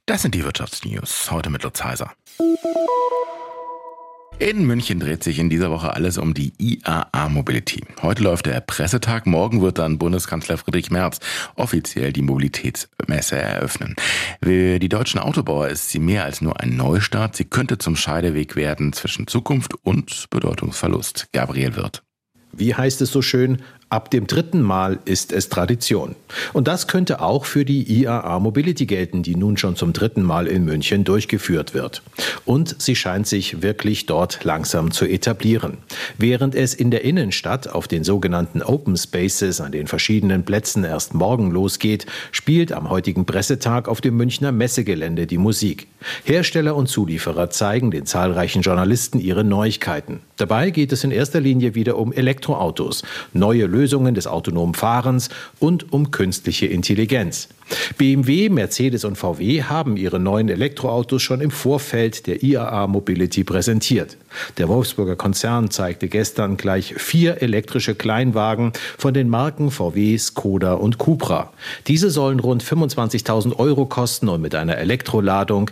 Das sind die Wirtschaftsnews, heute mit Lutz Heiser. In München dreht sich in dieser Woche alles um die IAA Mobility. Heute läuft der Pressetag, morgen wird dann Bundeskanzler Friedrich Merz offiziell die Mobilitätsmesse eröffnen. Für die deutschen Autobauer ist sie mehr als nur ein Neustart. Sie könnte zum Scheideweg werden zwischen Zukunft und Bedeutungsverlust. Gabriel Wirth. Wie heißt es so schön? Ab dem 3. Mal ist es Tradition. Und das könnte auch für die IAA Mobility gelten, die nun schon zum 3. Mal in München durchgeführt wird. Und sie scheint sich wirklich dort langsam zu etablieren. Während es in der Innenstadt auf den sogenannten Open Spaces an den verschiedenen Plätzen erst morgen losgeht, spielt am heutigen Pressetag auf dem Münchner Messegelände die Musik. Hersteller und Zulieferer zeigen den zahlreichen Journalisten ihre Neuigkeiten. Dabei geht es in erster Linie wieder um Elektroautos, neue Lösungen des autonomen Fahrens und um künstliche Intelligenz. BMW, Mercedes und VW haben ihre neuen Elektroautos schon im Vorfeld der IAA Mobility präsentiert. Der Wolfsburger Konzern zeigte gestern gleich 4 elektrische Kleinwagen von den Marken VW, Skoda und Cupra. Diese sollen rund 25.000 € kosten und mit einer Elektroladung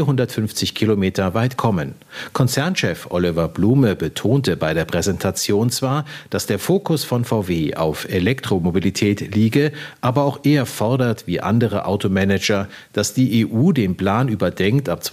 450 Kilometer weit kommen. Konzernchef Oliver Blume betonte bei der Präsentation zwar, dass der Fokus von VW auf Elektromobilität liege, aber auch er fordert, wie andere Automanager, dass die EU den Plan überdenkt, ab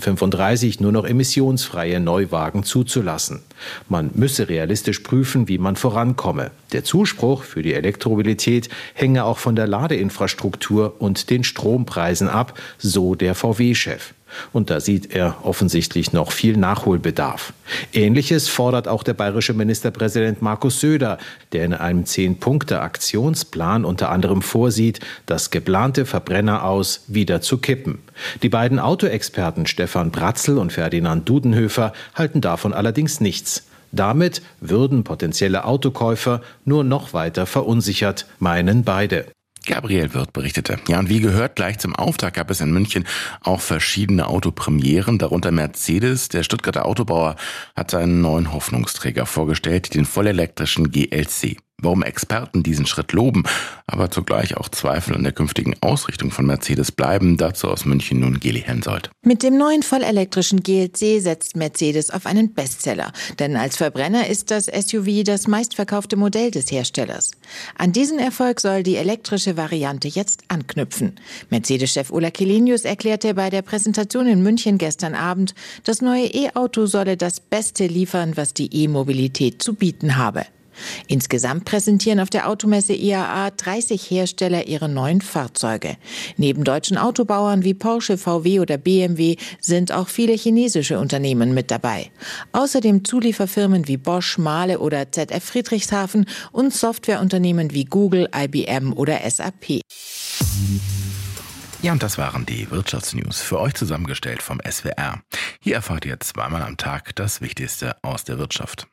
2035 nur noch emissionsfreie Neuwagen zuzulassen. Man müsse realistisch prüfen, wie man vorankomme. Der Zuspruch für die Elektromobilität hänge auch von der Ladeinfrastruktur und den Strompreisen ab, so der VW-Chef. Und da sieht er offensichtlich noch viel Nachholbedarf. Ähnliches fordert auch der bayerische Ministerpräsident Markus Söder, der in einem 10-Punkte-Aktionsplan unter anderem vorsieht, das geplante Verbrenner aus wieder zu kippen. Die beiden Autoexperten Stefan Bratzel und Ferdinand Dudenhöfer halten davon allerdings nichts. Damit würden potenzielle Autokäufer nur noch weiter verunsichert, meinen beide. Gabriel Wirth berichtete. Ja, und wie gehört, gleich zum Auftakt gab es in München auch verschiedene Autopremieren, darunter Mercedes. Der Stuttgarter Autobauer hat seinen neuen Hoffnungsträger vorgestellt, den vollelektrischen GLC. Warum Experten diesen Schritt loben, aber zugleich auch Zweifel an der künftigen Ausrichtung von Mercedes bleiben, dazu aus München nun Geli Hensoldt. Mit dem neuen vollelektrischen GLC setzt Mercedes auf einen Bestseller, denn als Verbrenner ist das SUV das meistverkaufte Modell des Herstellers. An diesen Erfolg soll die elektrische Variante jetzt anknüpfen. Mercedes-Chef Ola Källenius erklärte bei der Präsentation in München gestern Abend, das neue E-Auto solle das Beste liefern, was die E-Mobilität zu bieten habe. Insgesamt präsentieren auf der Automesse IAA 30 Hersteller ihre neuen Fahrzeuge. Neben deutschen Autobauern wie Porsche, VW oder BMW sind auch viele chinesische Unternehmen mit dabei. Außerdem Zulieferfirmen wie Bosch, Mahle oder ZF Friedrichshafen und Softwareunternehmen wie Google, IBM oder SAP. Ja, und das waren die Wirtschaftsnews, für euch zusammengestellt vom SWR. Hier erfahrt ihr zweimal am Tag das Wichtigste aus der Wirtschaft.